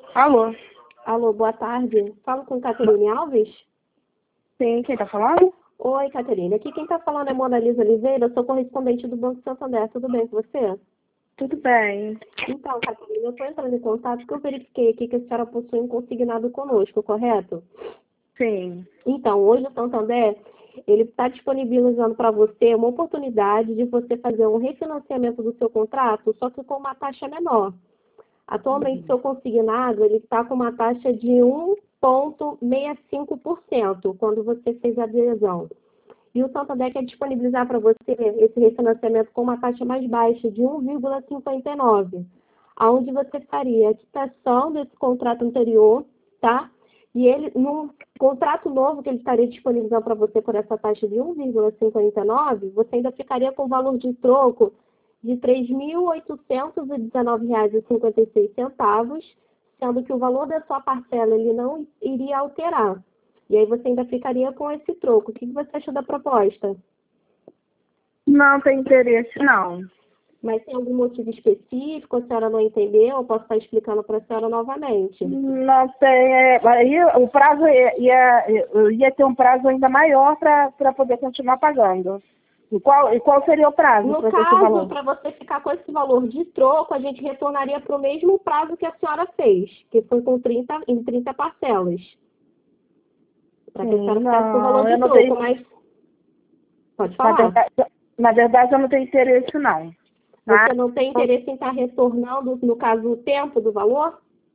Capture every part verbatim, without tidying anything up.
Alô? Alô, boa tarde. Falo com Caterine Alves? Sim, quem tá falando? Oi, Caterine. Aqui quem tá falando é Mona Lisa Oliveira, sou correspondente do Banco Santander. Tudo bem com você? Tudo bem. Então, Caterine, eu estou entrando em contato porque eu verifiquei aqui que a senhora possui um consignado conosco, correto? Sim. Então, hoje o Santander, ele está disponibilizando para você uma oportunidade de você fazer um refinanciamento do seu contrato, só que com uma taxa menor. Atualmente, o seu consignado ele está com uma taxa de um vírgula sessenta e cinco por cento quando você fez a adesão. E o Santander quer disponibilizar para você esse refinanciamento com uma taxa mais baixa de um vírgula cinquenta e nove por cento, onde você faria a quitação desse contrato anterior, tá? E ele, num contrato novo que ele estaria disponibilizando para você por essa taxa de um vírgula cinquenta e nove por cento, você ainda ficaria com o valor de troco de três mil oitocentos e dezenove reais e cinquenta e seis centavos, sendo que o valor da sua parcela ele não iria alterar. E aí você ainda ficaria com esse troco. O que você achou da proposta? Não tem interesse, não. Mas tem algum motivo específico? A senhora não entendeu? Eu posso estar explicando para a senhora novamente. Não tem. É, aí o prazo ia, ia, ia ter um prazo ainda maior para poder continuar pagando. E qual, e qual seria o prazo? No para esse caso, valor? para você ficar com esse valor de troco, a gente retornaria para o mesmo prazo que a senhora fez, que foi com trinta, em trinta parcelas. Para que a senhora ficasse com o valor Não, de eu não troco, tenho. mas pode Na falar. verdade, na verdade, eu não tenho interesse, não. Tá? Você não tem interesse em estar retornando, no caso, o tempo do valor?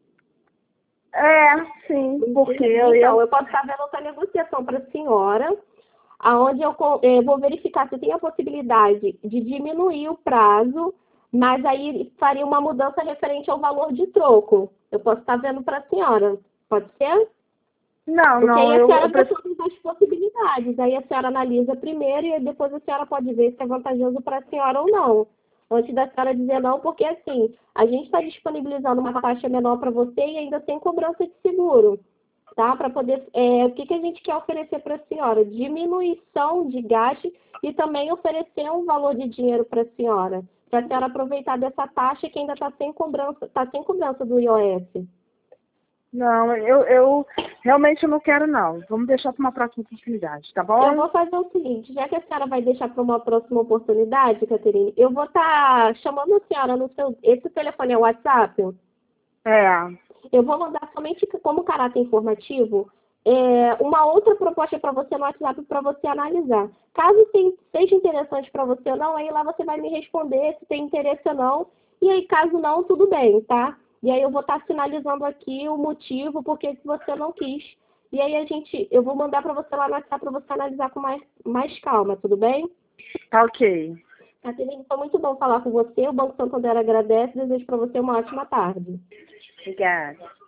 É, sim, porque eu Então, ia. eu posso estar vendo outra negociação para a senhora, aonde eu, co- eu vou verificar se tem a possibilidade de diminuir o prazo, mas aí faria uma mudança referente ao valor de troco. Eu posso estar vendo para a senhora. Pode ser? Não, Porque não, aí a eu, senhora eu vê prefiro. todas as possibilidades. Aí a senhora analisa primeiro e aí depois a senhora pode ver se é vantajoso para a senhora ou não. Antes da senhora dizer não, porque assim, a gente está disponibilizando uma taxa menor para você e ainda tem cobrança de seguro. Tá? Para poder. É, o que, que a gente quer oferecer para a senhora? Diminuição de gasto e também oferecer um valor de dinheiro para a senhora. Para a senhora aproveitar dessa taxa que ainda está sem cobrança, tá sem cobrança do I O S. Não, eu, eu realmente não quero, não. Vamos deixar para uma próxima oportunidade, tá bom? Eu vou fazer o seguinte, já que a senhora vai deixar para uma próxima oportunidade, Caterine, eu vou estar chamando a senhora no seu. Esse telefone é o WhatsApp? É. Eu vou mandar somente como caráter informativo é, uma outra proposta para você no WhatsApp para você analisar. Caso tem, seja interessante para você ou não, aí lá você vai me responder se tem interesse ou não. E aí, caso não, tudo bem, tá? E aí eu vou estar sinalizando aqui o motivo por que você não quis. E aí a gente, eu vou mandar para você lá no WhatsApp para você analisar com mais, mais calma, tudo bem? Tá ok. Caterine, foi muito bom falar com você. O Banco Santander agradece e desejo para você uma ótima tarde. Obrigada.